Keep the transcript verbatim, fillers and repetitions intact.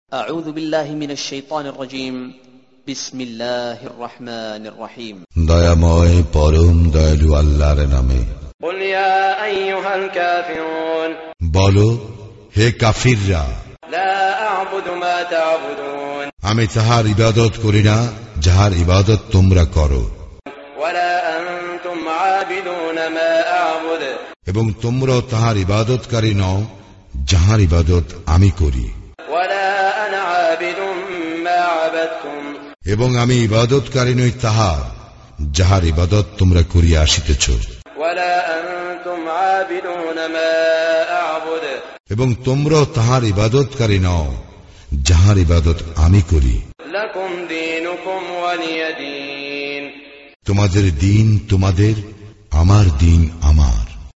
أعوذ بالله من الشيطان الرجيم بسم الله الرحمن الرحيم দয়াময় পরম দয়ালু আল্লাহর নামে। قل يا أيها الكافرون বলো হে কাফিররা, لا أعبد ما تعبدون আমি তাহার ইবাদত করি না যাহার ইবাদত তোমরা করো, ولا أنتم عابدون ما أعبد এবং তোমরাও তাহার ইবাদতকারী নও যাহার ইবাদত আমি করি, ولا أنا عابد ما عبدتم এবং আমি ইবাদতকারী নই তাহার যাহার ইবাদত তোমরা করিয়া আসিতেছ, ولا أنتم عابدون ما أعبد এবং তোমরাও তাহার ইবাদতকারী নও যাহার ইবাদত আমি করি। لكم دينكم ولي دين তোমাদের দিন তোমাদের, আমার দিন আমার।